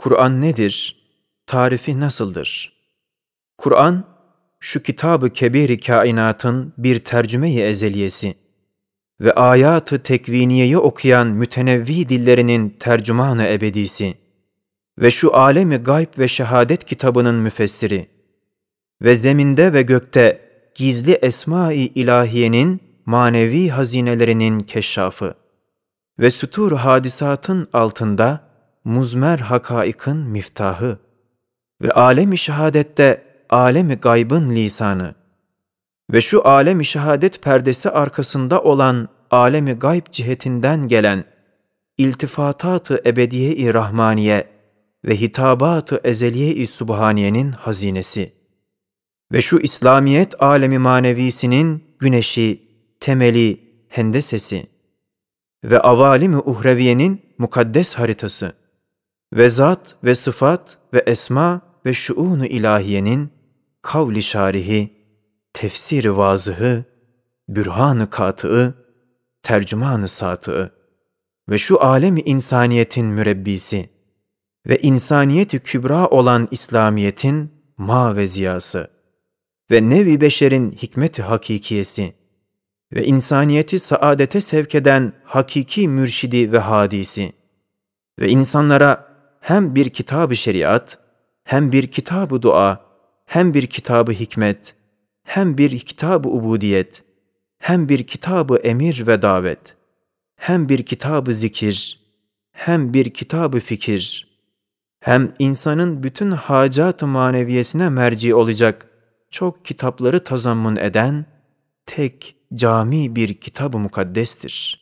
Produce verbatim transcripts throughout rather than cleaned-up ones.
Kur'an nedir? Tarifi nasıldır? Kur'an, şu kitab-ı kebir-i kainatın bir tercüme-i ezeliyesi ve ayat-ı tekviniyeyi okuyan mütenevvi dillerinin tercümanı ebedisi ve şu alemi gayb ve şehadet kitabının müfessiri ve zeminde ve gökte gizli esma-i ilahiyenin manevi hazinelerinin keşşafı ve sütur hadisatın altında muzmer hakaikın miftahı ve alem-i şehadette alem-i gaybın lisanı ve şu alem-i şehadet perdesi arkasında olan alem-i gayb cihetinden gelen iltifatat-ı ebediye-i rahmaniye ve hitabat-ı ezeliye-i subhaniyenin hazinesi ve şu İslamiyet alemi manevisinin güneşi, temeli, hendesesi ve avalim-i uhreviyenin mukaddes haritası ve zat ve sıfat ve esma ve şuun-u ilahiyenin kavli şarihi, tefsiri vazıhı, bürhan-ı katı'ı, tercüman-ı satı'ı ve şu alem-i insaniyetin mürebbisi ve insaniyet-i kübra olan İslamiyet'in ma ve ziyası ve nev-i beşerin hikmet-i hakikiyesi ve insaniyeti saadete sevk eden hakiki mürşidi ve hadisi ve insanlara hem bir kitab-ı şeriat, hem bir kitab-ı dua, hem bir kitab-ı hikmet, hem bir kitab-ı ubudiyet, hem bir kitab-ı emir ve davet, hem bir kitab-ı zikir, hem bir kitab-ı fikir, hem insanın bütün hacat-ı maneviyesine merci olacak çok kitapları tazammun eden tek cami bir kitab-ı mukaddestir.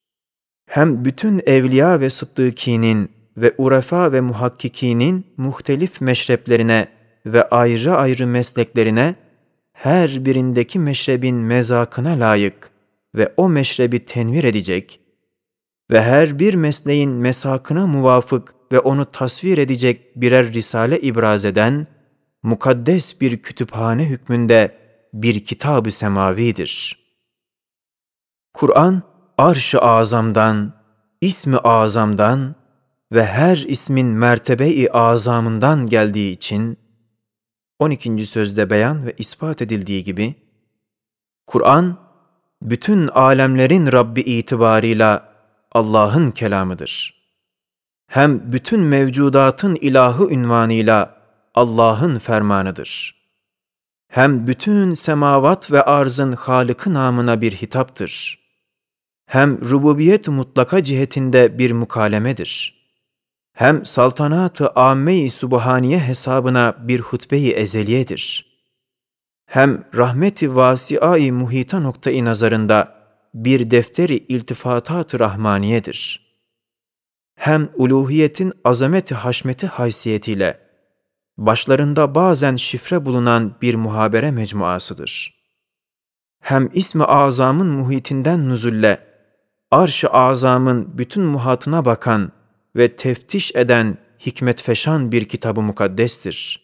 Hem bütün evliya ve sıddıkinin ve urefa ve muhakkikinin muhtelif meşreplerine ve ayrı ayrı mesleklerine her birindeki meşrebin mezakına layık ve o meşrebi tenvir edecek ve her bir mesleğin mesakına muvafık ve onu tasvir edecek birer risale ibraz eden mukaddes bir kütüphane hükmünde bir kitab-ı semavidir. Kur'an, arş-ı azamdan, ismi azamdan ve her ismin mertebe-i azamından geldiği için, on ikinci sözde beyan ve ispat edildiği gibi, Kur'an, bütün alemlerin Rabbi itibarıyla Allah'ın kelamıdır. Hem bütün mevcudatın ilahı ünvanıyla Allah'ın fermanıdır. Hem bütün semavat ve arzın Halık-ı namına bir hitaptır. Hem rububiyet mutlaka cihetinde bir mukalemedir. Hem saltanat-ı âmme-i subhaniye hesabına bir hutbe-i ezeliyedir. Hem rahmet-i vasi'a-i muhita noktayı nazarında bir defteri iltifatat-ı rahmaniyedir. Hem uluhiyetin azamet-i haşmeti haysiyetiyle başlarında bazen şifre bulunan bir muhabere mecmuasıdır. Hem ismi azamın muhitinden nüzulle arş-ı azamın bütün muhatına bakan ve teftiş eden hikmet feşan bir kitab-ı mukaddestir.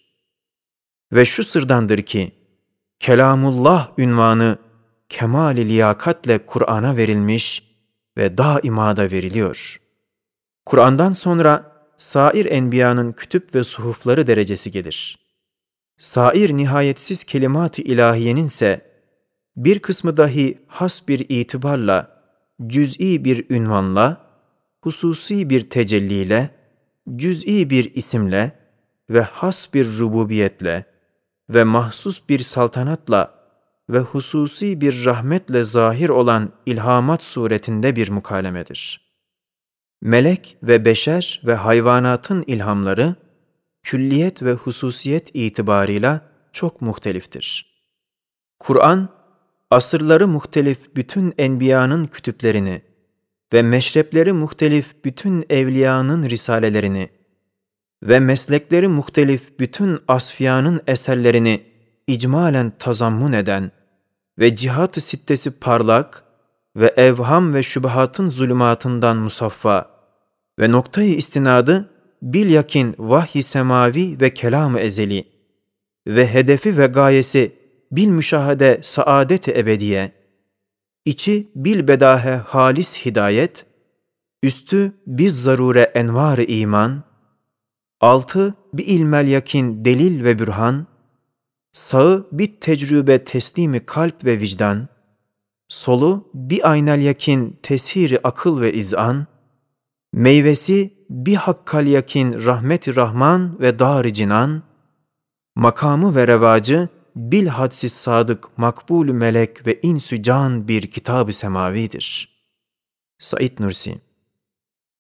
Ve şu sırdandır ki, Kelamullah ünvanı kemal-i liyakatle Kur'an'a verilmiş ve daima da veriliyor. Kur'an'dan sonra sair enbiyanın kütüp ve suhufları derecesi gelir. Sair nihayetsiz kelimat-ı ilahiyenin ise bir kısmı dahi has bir itibarla, cüz'i bir ünvanla, hususi bir tecelliyle, cüz'i bir isimle ve has bir rububiyetle ve mahsus bir saltanatla ve hususi bir rahmetle zahir olan ilhamat suretinde bir mukalemedir. Melek ve beşer ve hayvanatın ilhamları, külliyet ve hususiyet itibarıyla çok muhteliftir. Kur'an, asırları muhtelif bütün enbiyanın kütüplerini ve meşrepleri muhtelif bütün evliyanın risalelerini ve meslekleri muhtelif bütün asfiyanın eserlerini icmalen tazammun eden ve cihat-ı sittesi parlak ve evham ve şübahatın zulümatından musaffa ve noktayı istinadı bilyakin vahy-i semavi ve kelam-ı ezeli ve hedefi ve gayesi bil müşahede saadet-i ebediye, içi bil bedahe halis hidayet, üstü biz zarure envar-ı iman, Altı, bir ilmel yakin delil ve bürhan. Sağı bir tecrübe teslimi kalp ve vicdan. Solu bir aynel yakin teshiri akıl ve izan. Meyvesi bir hakkal yakin rahmet-i rahman ve dar-ı cinan. Makamı ve revacı bil hadsiz sadık makbul melek ve insü can bir kitab-ı semavidir. Said Nursi.